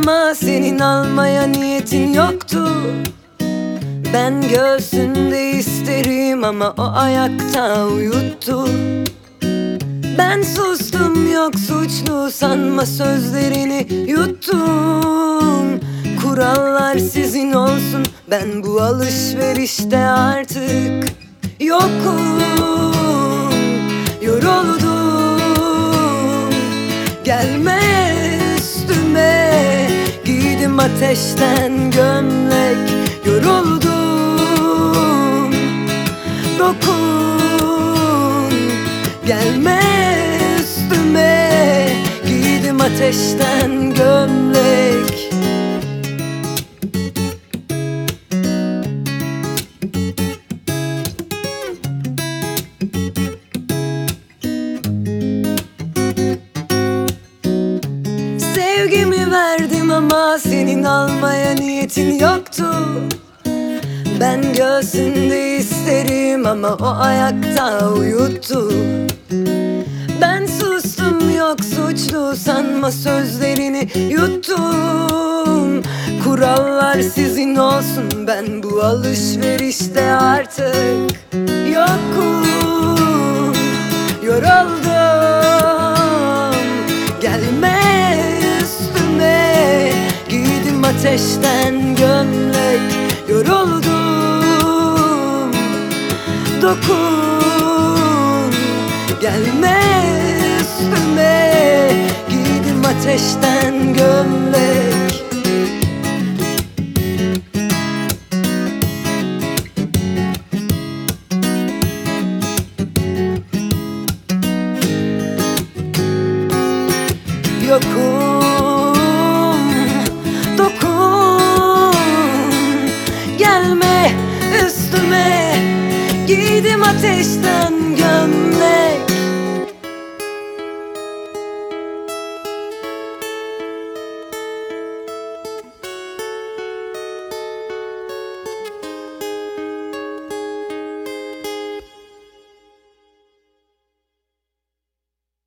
ama senin almaya niyetin yoktu. Ben göğsünde isterim ama o ayakta uyuttu. Ben sustum, yok suçlu sanma, sözlerini yuttum. Kurallar sizin olsun, ben bu alışverişte artık yokum. Yoruldum, gelme üstüme. Giydim ateşten gömlek, yoruldum. Dokun, gelme üstüme. Giydim ateşten gömlek. Sevgimi verdim ama senin almaya niyetin yoktu. Ben göğsünde isterim ama o ayakta uyuttu. Ben sustum, yok suçlu sanma, sözlerini yuttum. Kurallar sizin olsun, ben bu alışverişte artık yokum. Yoruldum, gelme üstüme. Giydim ateşten gömlek, yoruldum. Dokun, gelme üstüme. Giydim ateşten gömlek. Yokum, dokun, gelme üstüme. Giydim ateşten gömlek.